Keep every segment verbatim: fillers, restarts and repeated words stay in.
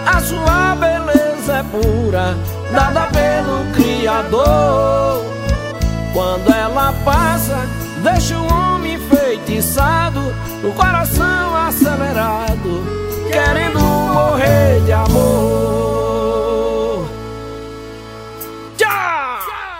a sua beleza é pura, dada pelo Criador. Quando ela passa, deixa o homem enfeitiçado, o coração acelerado, querendo morrer de amor. Tchau!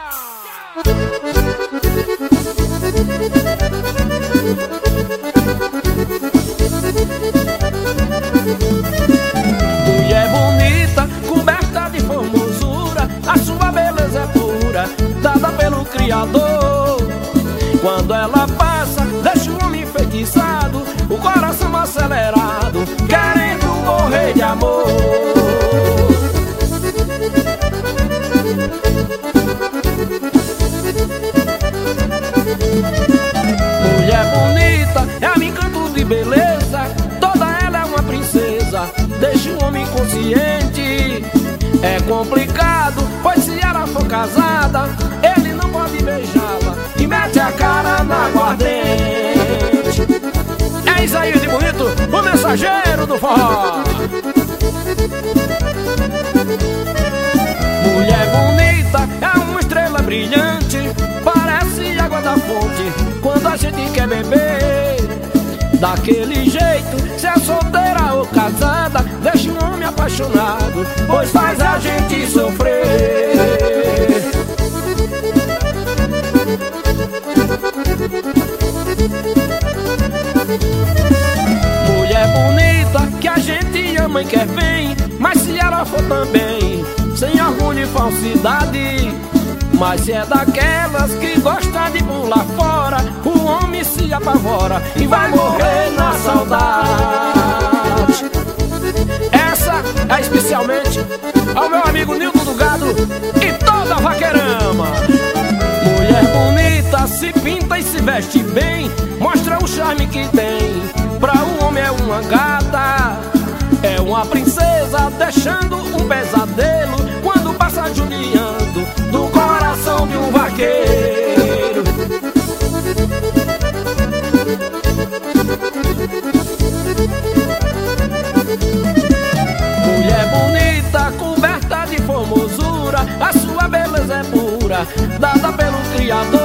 Mulher bonita, coberta de formosura, a sua beleza é pura, dada pelo Criador. Quando ela passa, deixa o homem enfeitiçado, o coração acelerado, querendo morrer de amor. Mulher bonita, é um encanto de beleza, toda ela é uma princesa, deixa o homem consciente. É complicado, pois se ela for casada, ele não pode beijá-la e mete a cara na aguardente. É isso aí de bonito, o mensageiro do forró. Mulher bonita, é uma estrela brilhante, parece água da fonte quando a gente quer beber. Daquele jeito, se é solteira ou casada, deixa um homem apaixonado, pois faz a gente sofrer. Mulher bonita, que a gente ama e quer bem, mas se ela for também sem orgulho e falsidade, mas se é daquelas que gosta de pular fora, o homem se apavora e vai morrer na saudade. Essa é especialmente ao meu amigo Nilton do Gado e toda a vaqueirama. Mulher bonita, se pinta e se veste bem, mostra o charme que tem, pra um homem é uma gata, é uma princesa, deixando um pesadelo quando passa judiando do coração de um vaqueiro. Mulher bonita, coberta de formosura, a sua beleza é pura, dada pelo Criador.